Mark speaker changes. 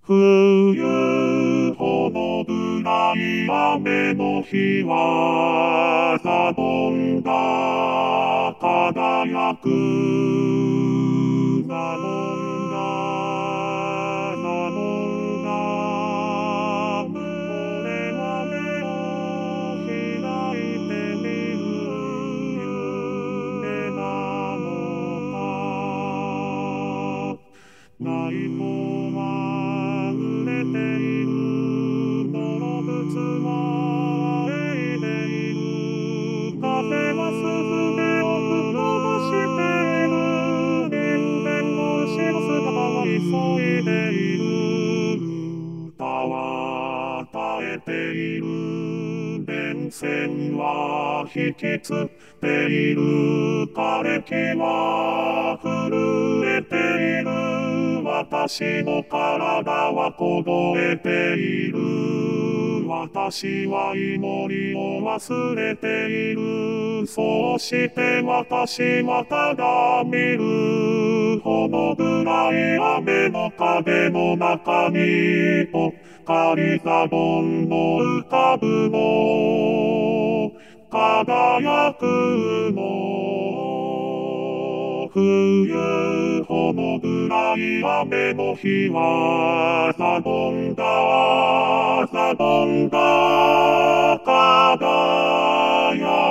Speaker 1: 冬ほど暗い雨の日はサボンが輝く。サボンが俺は目を開いてみる。夢なのか。ナイトは売れている。動物は泳いでいる。風はスズメを吹っ飛ばしている。人間の後ろ姿は急いでいる。歌は耐えている。電線は引きつっている。枯れ木は震えている。私の体は凍えている。私は祈りを忘れている。そうして私はただ見る。この暗い雨の影の中にぽっかりサボンの浮かぶの。輝くの。冬ほど暗い雨の日はサボンが輝く。